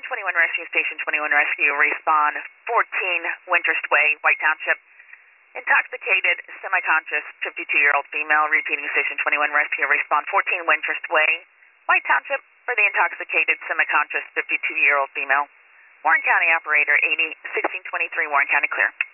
Station 21 Rescue, Station 21 Rescue, respond 14 Winterst Way, White Township. Intoxicated, semi-conscious, 52-year-old female. Repeating, Station 21 Rescue, respond 14 Winterst Way, White Township, for the intoxicated, semi-conscious, 52-year-old female. Warren County operator 80 1623, Warren County clear.